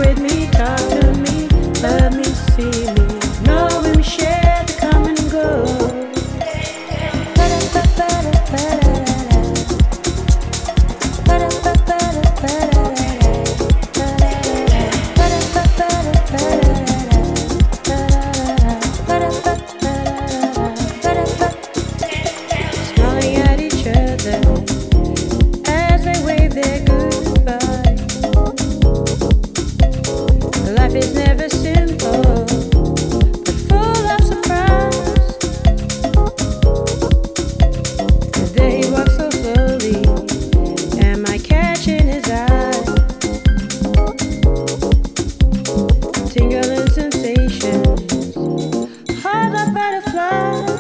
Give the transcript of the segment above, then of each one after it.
with me, talk to me, love me, see me. Know when we share the come and go. Smiling at each other as they wave their goodbye. Life is never simple, but full of surprise. The day he walks so slowly, am I catching his eye? Tingling sensations, heart like butterflies.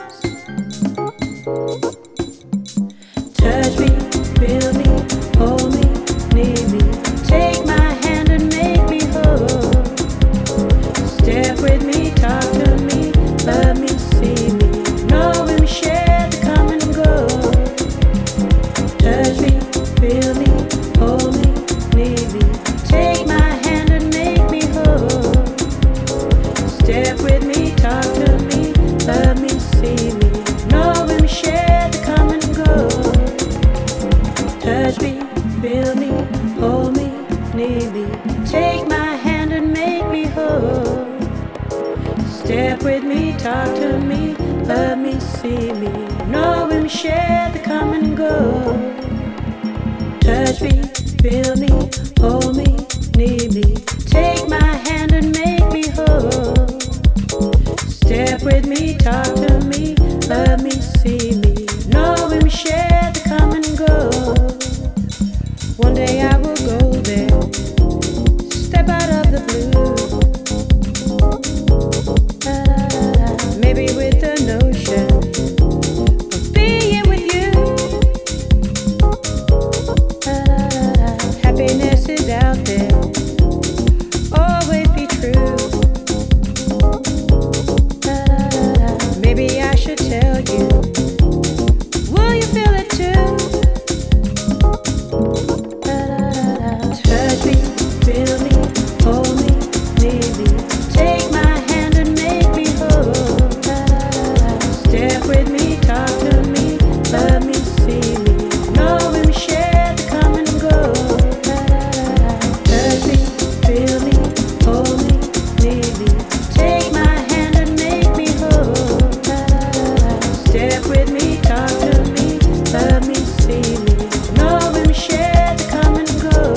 Touch me, feel me, hold me, need me. Take my hand and make me whole. Step with me, talk to me, love me, see me. Know when we share the come and go. Touch me, feel me, hold me, need me. Take my hand and make me whole. Step with me, talk to me, love me, see me. Know when we share the come and go. Touch me, feel me, hold me, need me. Take my hand and make me whole. Step with me, talk to me, love me, see me. Know when we share the come and go. Touch me, feel me, hold me, need me. Take my hand and make me whole. Step with me, talk to me, love me, see me. Know when we share the come and go. One day I will go there, step out of the blue. Maybe with the notion of being with you. Happiness is out there, always be true. Maybe I should tell you, will you feel it too? Touch me, feel me, hold me, need me. Take my hand and make me whole. Step with me, talk to me, love me, see me. Know when we share the come and go. Touch me, feel me, hold me, need me. Take my hand and make me whole. Step with me, talk to me, love me, see me. Know when we share the come and go.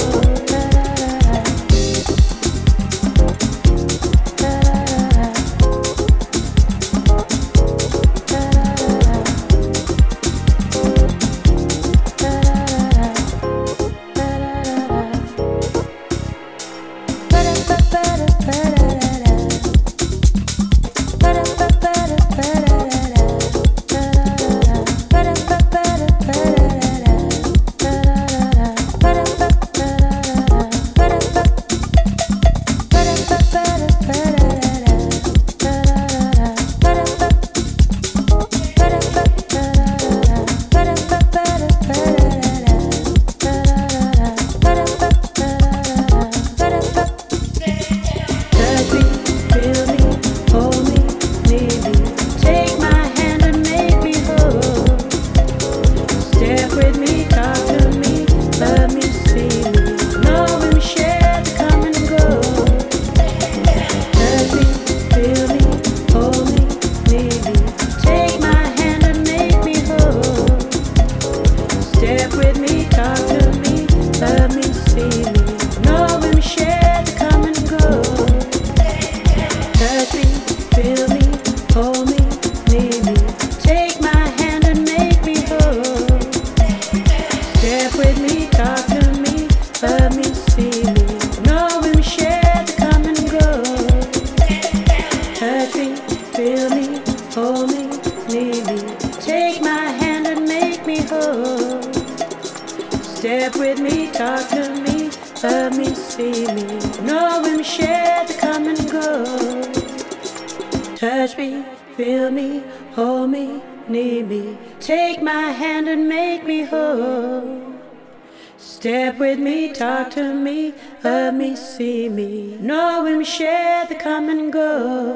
Touch me, feel me, hold me, need me. Take my hand and make me whole. Step with me, talk to me, love me, see me. Know when we share the come and go. Touch me, feel me, hold me, need me. Take my hand and make me whole. Step with me, talk to me, love me, see me. Know when we share the come and go. Touch me, feel me, hold me, need me. Take my hand and make me whole. Step with me, talk to me, love me, see me. Know when we share the come and go. Touch me, feel me, hold me, need me. Take my hand and make me whole. Step with me, talk to me, love me, see me. Know when we share the come and go. Touch me, feel me, hold me, need me. Take my hand and make me whole. Step with me, talk to me, hug me, see me. Know when we share the come and go.